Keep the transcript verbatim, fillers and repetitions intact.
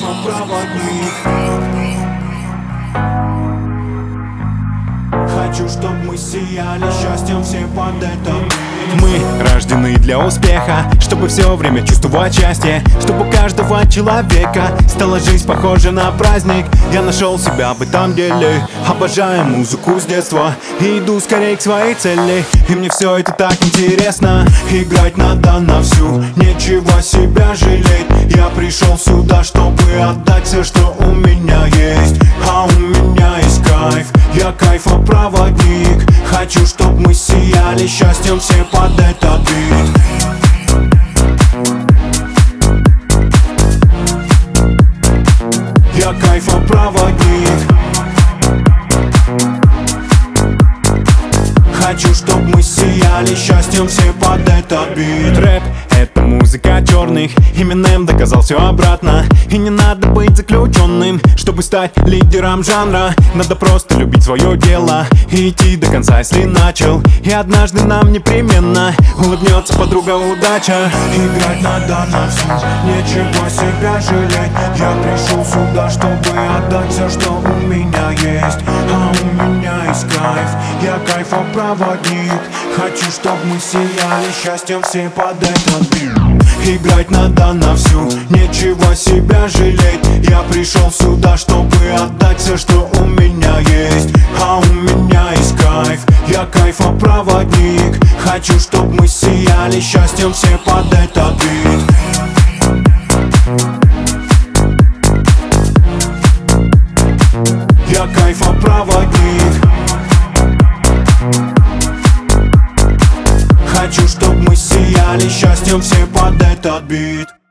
кайфопроводник. Хочу, чтоб мы сияли счастьем все под это. Мы рождены для успеха, чтобы все время чувствовать счастье, чтобы у каждого человека стала жизнь похожа на праздник. Я нашел себя в этом деле, обожаю музыку с детства и иду скорее к своей цели. И мне все это так интересно, играть надо на всю, нечего себя жалеть. Я пришел сюда, чтобы отдать все, что у меня есть. А у меня есть кайф, я кайфопроводник. Хочу, чтоб мы сияли счастьем все под этот бит. Я кайфопроводник. Хочу, чтоб мы сияли счастьем все под этот бит. Рэп — это музыка черных, Eminem доказал все обратно. И не надо быть заключенным, чтобы стать лидером жанра. Надо просто любить свое дело и идти до конца, если начал. И однажды нам непременно улыбнется подруга удача. Играть надо на всю, нечего себя жалеть. Я пришел сюда, чтобы отдать все, что у меня есть. А у меня есть кайф, я кайфопроводник. Хочу, чтоб мы сияли счастьем все под этот бит. Играть надо на всю, нечего себя жалеть. Я пришел сюда, чтобы отдать все, что у меня есть. А у меня есть кайф, я кайфопроводник. Хочу, чтоб мы сияли счастьем все под этот бит. Я кайфопроводник. Хочу, чтоб мы сияли счастьем все под этот бит.